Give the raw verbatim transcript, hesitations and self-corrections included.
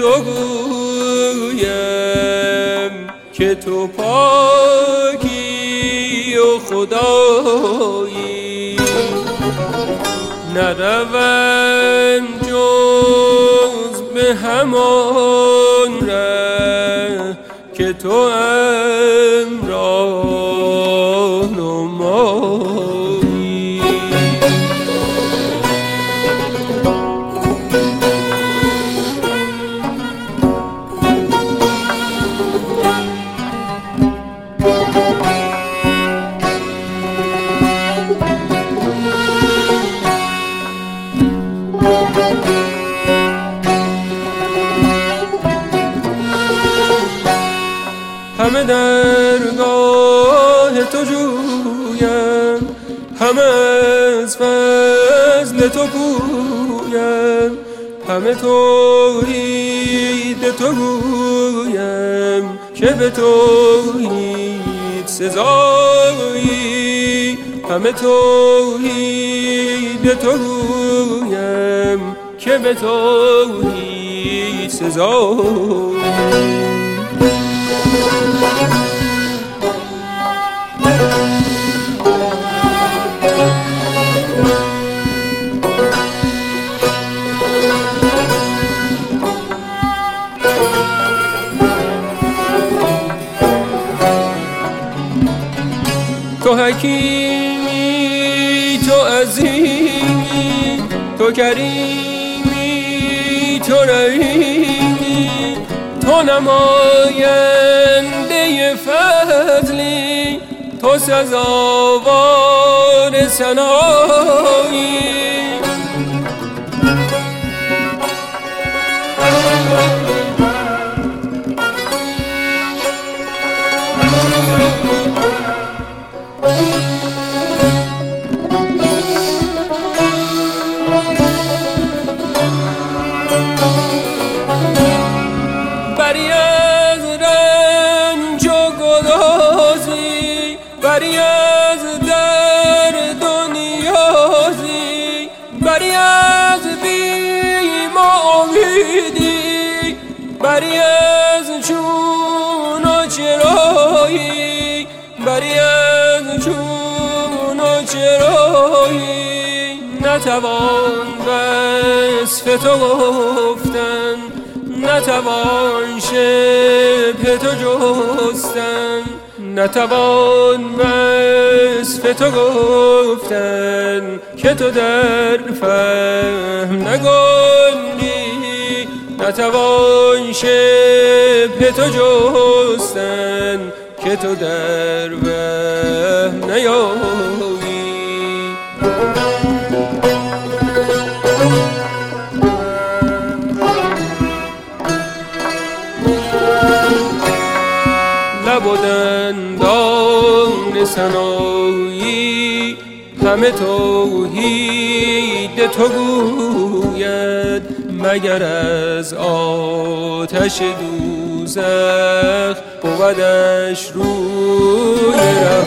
تو گویم که تو پاکی و خدایی، نروم جز به همان ره که تو ام راهنمایی. همه درگاه تو جویم، همه از فضل تو گویم، همه توحید تو گویم که به توحید سزایی، همه توحید تو گویم که به توحید سزایی. تو حکیمی، تو عظیمی، تو کریمی، تو رحیمی، تو نماینده فضلی، تو سزاوار ثنایی. بری از رنج و گدازی، بری از درد و نیازی، بری از بیم و امیدی، بری از چون و چرایی، بری از چون و چرایی. نتوان وصف تو گفتن، نتوان شبه تو جستن، نتوان وصف تو گفتن که تو در فهم نگنجی، نتوان شبه تو جستن که تو در وهم نیایی. لب و دندان ثنایی همه توحید تو گوید، مگر از آتش دوزخ بودش روی